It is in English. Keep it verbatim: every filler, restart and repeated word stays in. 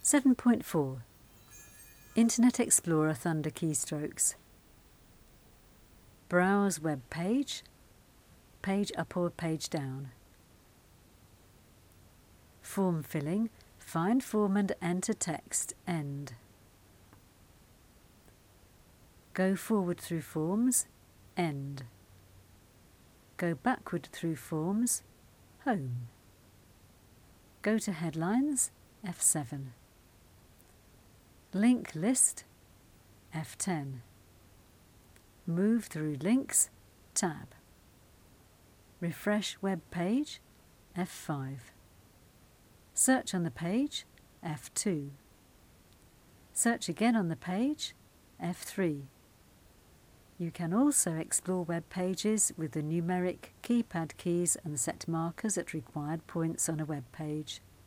seven point four. Internet Explorer Thunder keystrokes. Browse web page, page up or page down. Form filling, find form and enter text, end. Go forward through forms, end. Go backward through forms, home. Go to headlines, F seven. Link list, F ten. Move through links, tab. Refresh web page, F five. Search on the page, F two. Search again on the page, F three. You can also explore web pages with the numeric keypad keys and set markers at required points on a web page.